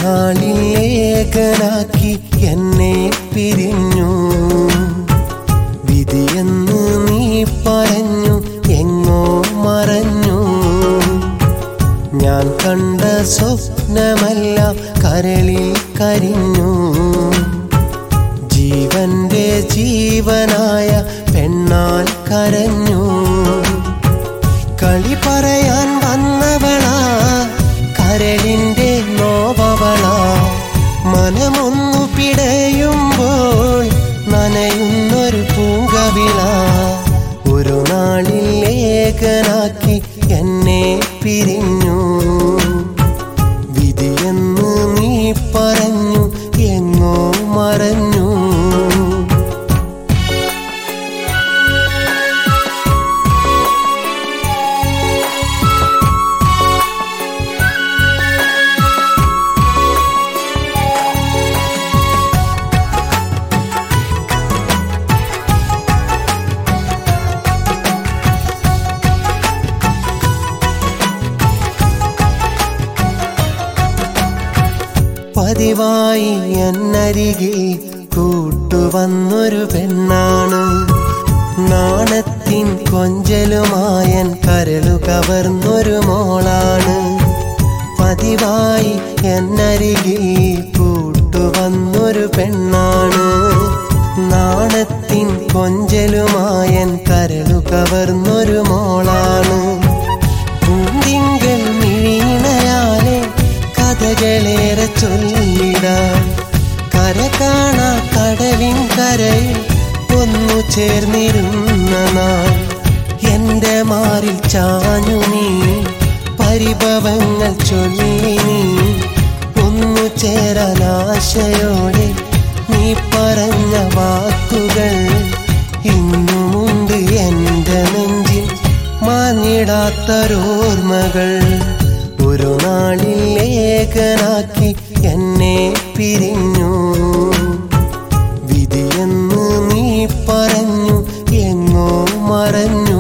നാളിൽ ഏകനാക്കി എന്നെ പിരിഞ്ഞു. വിധിയെന്ന് നീ പറഞ്ഞു എങ്ങോ മറഞ്ഞു. ഞാൻ കണ്ട സ്വപ്നമെല്ലാം കരളിൽ കരിഞ്ഞു. ജീവന്റെ ജീവനായ പെണ്ണാൽ കരഞ്ഞു. കളി പറയാൻ വന്നവളാ, കരളിന്റെ നോവവളാ. മനമൊന്നു പിടയുമ്പോൾ നനയുന്നൊരു പൂങ്കവിള. ഒരു നാളിൽ ഏകനാക്കി എന്നെ പിരിഞ്ഞു. വിധിയെന്ന് നീ പറഞ്ഞു എങ്ങോ മറഞ്ഞു. പതിവായി എന്നരികിൽ കൂട്ടുവന്നൊരു പെണ്ണാണ്. നാണത്തിൻ കൊഞ്ചലുമായൻ കരളു കവർന്നൊരു മോളാണ്. പതിവായി എന്നരികിൽ കൂട്ടുവന്നൊരു പെണ്ണാണ്. നാണത്തിൻ കൊഞ്ചലുമായൻ കരളു കവർന്നൊരു മോളാണ്. പൂന്തിങ്കൾ മിഴിയിണയാലെ കഥകളേറെ ചൊല്ലിടാൻ കര കാണാ കടലിൻ കരയിൽ ഒന്നു ചേർന്നിരുന്ന നാൾ. എന്റെ മാറിൽ ചാഞ്ഞു നീ പരിഭവങ്ങൾ ചൊല്ലി. നീ ഒന്നു ചേരാൻ ആശയോടെ നീ പറഞ്ഞ വാക്കുകൾ ഇന്നുമുണ്ട് എന്റെ നെഞ്ചിൽ മാഞ്ഞിടാത്തൊരോർമ്മകൾ. ഒരു നാളിൽ ഏകനാക്കി എന്നെ പിരിഞ്ഞു. വിധിയെന്ന് നീ പറഞ്ഞു എങ്ങോ മറഞ്ഞു.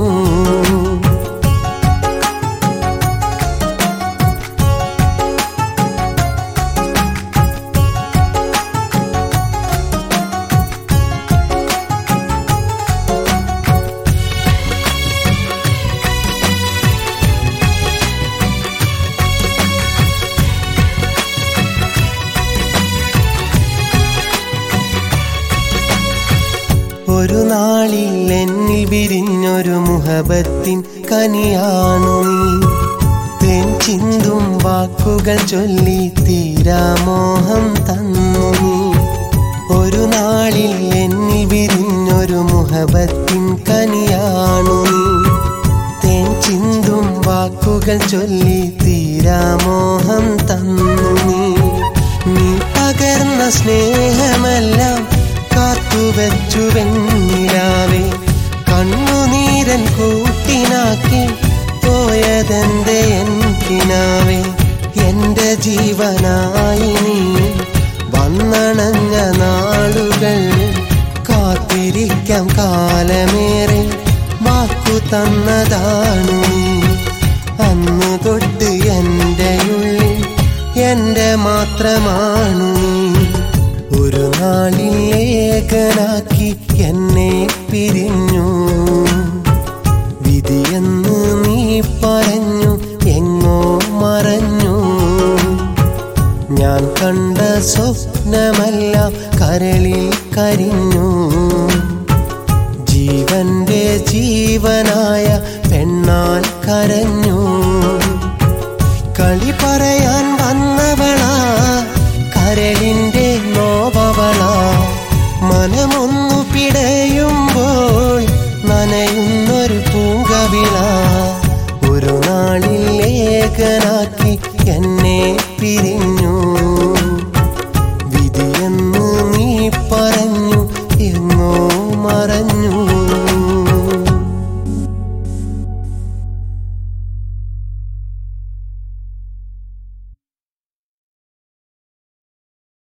ഒരു നാളിൽ എന്നിൽ വിരിഞ്ഞൊരു മുഹബത്തിൻ കനിയാണു നീ. തേൻ ചിന്തും വാക്കുകൾ ചൊല്ലി തീരാമോഹം തന്നു നീ. ഒരു നാളിൽ എന്നിൽ വിരിഞ്ഞൊരു മുഹബത്തിൻ കനിയാണു നീ. തേൻ ചിന്തും വാക്കുകൾ ചൊല്ലി തീരാമോഹം തന്നു നീ. നീ പകർന്ന സ്നേഹമെല്ലാം കാത്തുവച്ചു വെണ്ണിലാവേ. കണ്ണുനീരൻ കൂട്ടിനാക്കി പോയതെന്റെ എന്തിനാവേ. എന്റെ ജീവനായി നീ വന്നണഞ്ഞ നാളുകൾ കാത്തിരിക്കാം കാലമേറെ വാക്കു തന്നതാണു നീ. അന്നു തൊട്ട് എന്റെ ഉള്ളിൽ എന്റെ മാത്രമാണു നീ. ഒരു നാളിൽ ഏകനാക്കി എന്നെ പിരിഞ്ഞു. വിധിയെന്ന് നീ പറഞ്ഞു എങ്ങോ മറഞ്ഞു. ഞാൻ കണ്ട സ്വപ്നമെല്ലാം കരളിൽ കരിഞ്ഞു. ജീവന്റെ ജീവനായ പെണ്ണാൽ കരഞ്ഞു. കളി പറയാൻ വന്നവളാ, കരളിന്റെ നോവവളാ. മനമൊന്നു പിടയുമ്പോൾ നനയുന്നൊരു പൂങ്കവിള. ഒരു നാളിൽ ഏകനാക്കി എന്നെ പിരിഞ്ഞു.